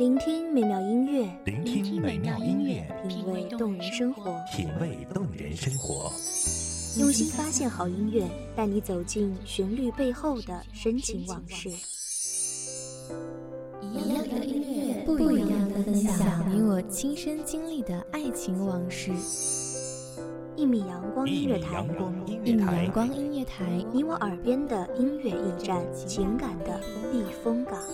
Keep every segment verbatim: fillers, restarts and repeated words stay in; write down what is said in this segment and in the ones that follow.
聆听美妙音乐， 聆听美妙音乐， 品味动人生活， 品味动人生活。 用心发现好音乐，带你走进旋律背后的深情往事。 一样的音乐，不一样的分享，你我亲身经历的爱情往事。 一米阳光音乐台， 一米阳光音乐台， 你我耳边的音乐驿站，情感的避风港。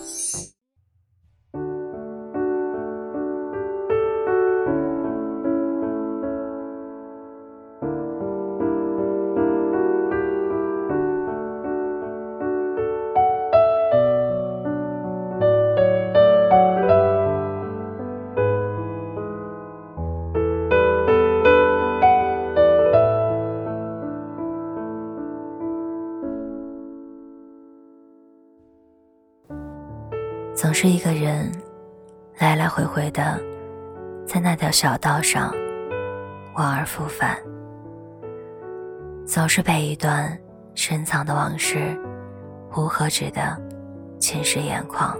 总是一个人来来回回的在那条小道上往而复返，总是被一段深藏的往事无可止的侵蚀眼眶。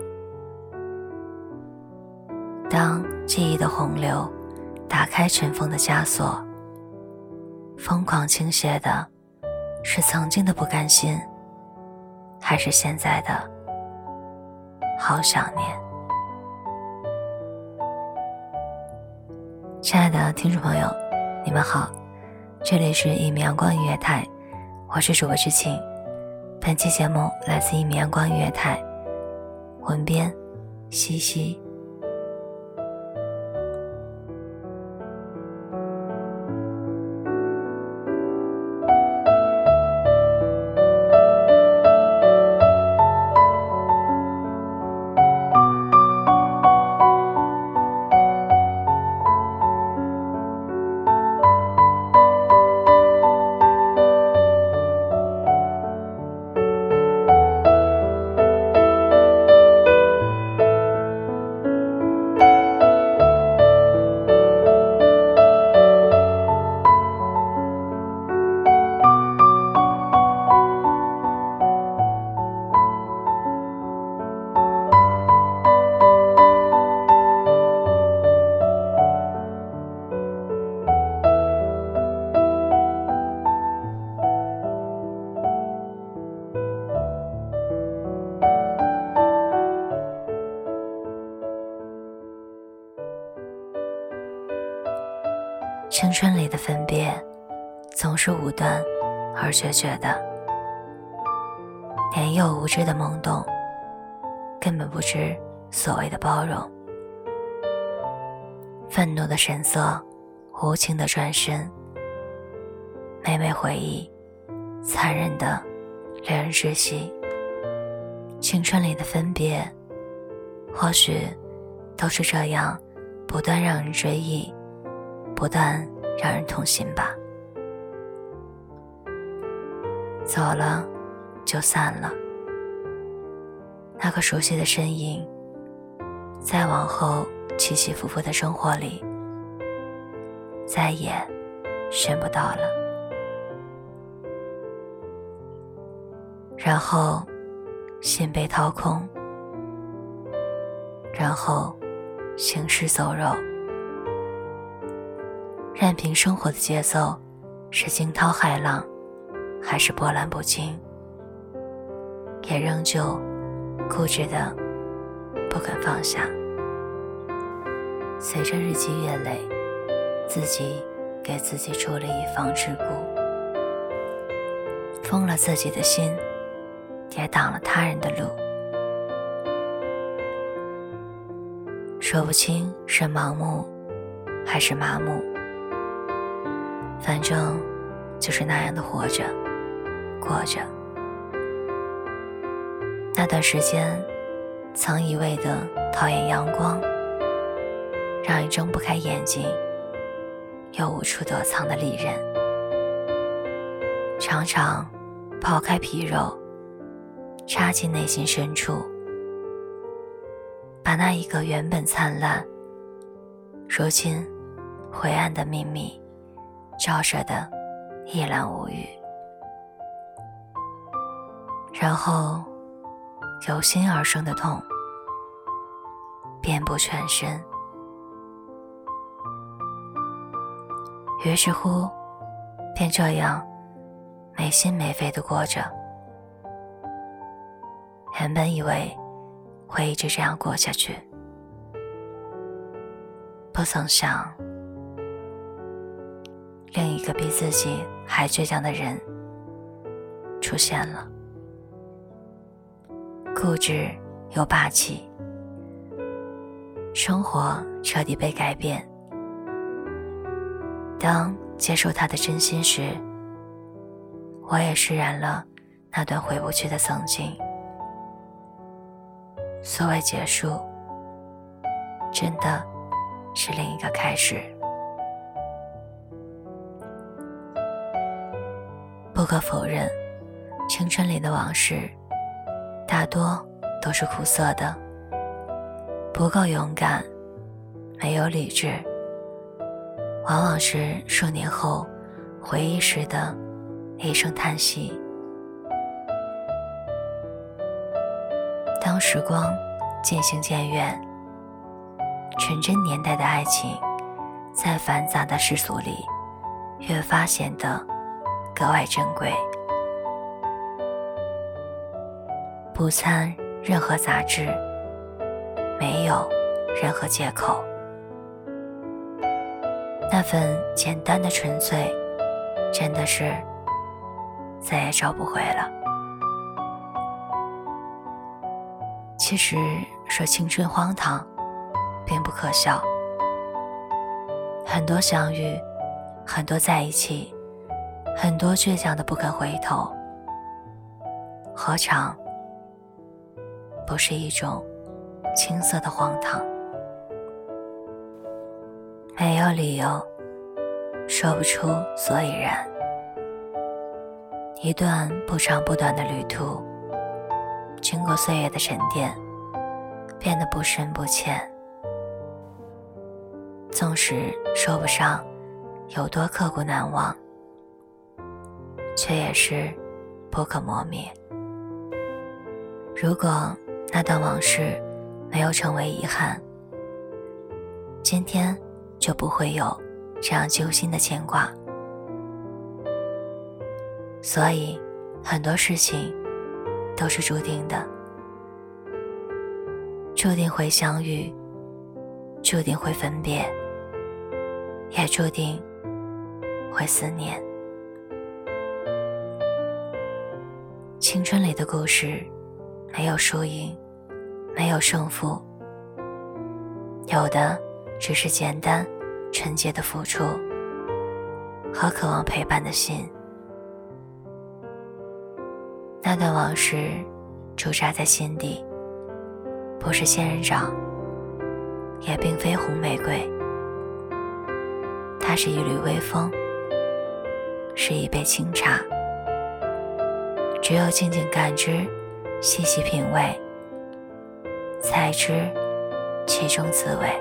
当记忆的洪流打开尘封的枷锁，疯狂倾泻的是曾经的不甘心，还是现在的好想念？亲爱的听众朋友，你们好，这里是一米阳光音乐台，我是主播知青。本期节目来自一米阳光音乐台，文编西西。青春里的分别总是武断而决绝的，年幼无知的懵懂根本不知所谓的包容。愤怒的神色，无情的转身，每每回忆，残忍的令人窒息。青春里的分别或许都是这样，不断让人追忆，不断让人痛心吧。走了就散了，那个熟悉的身影，在往后起起伏伏的生活里再也寻不到了。然后心被掏空，然后行尸走肉，任凭生活的节奏是惊涛骇浪还是波澜不惊，也仍旧固执的不肯放下。随着日积月累，自己给自己筑了一方之谷，封了自己的心，也挡了他人的路。说不清是盲目还是麻木，反正就是那样的活着过着。那段时间曾一味的讨厌阳光，让你睁不开眼睛又无处躲藏的利刃，常常抛开皮肉，插进内心深处，把那一个原本灿烂如今灰暗的秘密照射得一览无余。然后由心而生的痛， 遍布全身。于是乎，便这样没心没肺地过着。原本以为会一直这样过下去，不曾想另一个比自己还倔强的人出现了，固执又霸气。生活彻底被改变。当接受他的真心时，我也释然了那段回不去的曾经。所谓结束，真的是另一个开始。不可否认，青春里的往事大多都是苦涩的，不够勇敢，没有理智，往往是数年后回忆时的一声叹息。当时光渐行渐远，纯真年代的爱情在繁杂的世俗里越发显得格外珍贵。不参任何杂质，没有任何借口，那份简单的纯粹真的是再也找不回了。其实说青春荒唐并不可笑，很多相遇，很多在一起，很多倔强的不肯回头，何尝不是一种青涩的荒唐？没有理由，说不出所以然。一段不长不短的旅途，经过岁月的沉淀，变得不深不浅。纵使说不上有多刻骨难忘，却也是不可磨灭。如果那段往事没有成为遗憾，今天就不会有这样揪心的牵挂。所以很多事情都是注定的，注定会相遇，注定会分别，也注定会思念。青春里的故事没有输赢，没有胜负，有的只是简单纯洁的付出和渴望陪伴的心。那段往事驻扎在心底，不是仙人掌，也并非红玫瑰，它是一缕微风，是一杯清茶。只有静静感知，细细品味，才知其中滋味。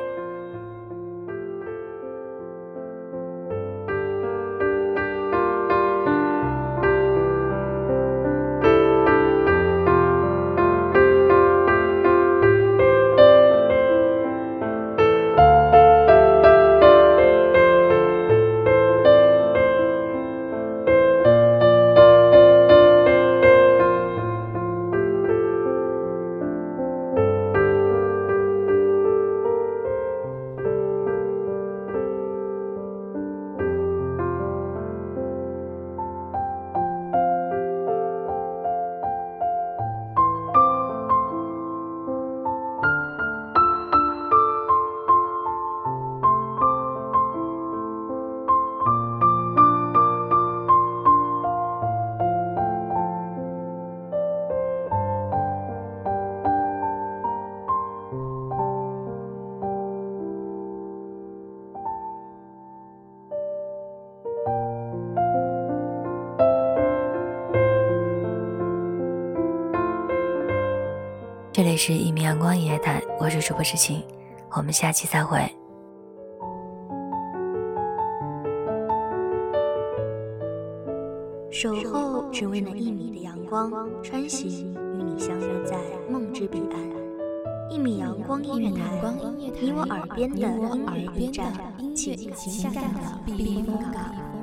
这里是一米阳光音乐台，我是主播知青，我们下期再会。 守候只为那一米的阳光，穿行与你相约在梦之彼岸。 一米阳光音乐台，你我耳边的音乐驿站， 情感的避风港。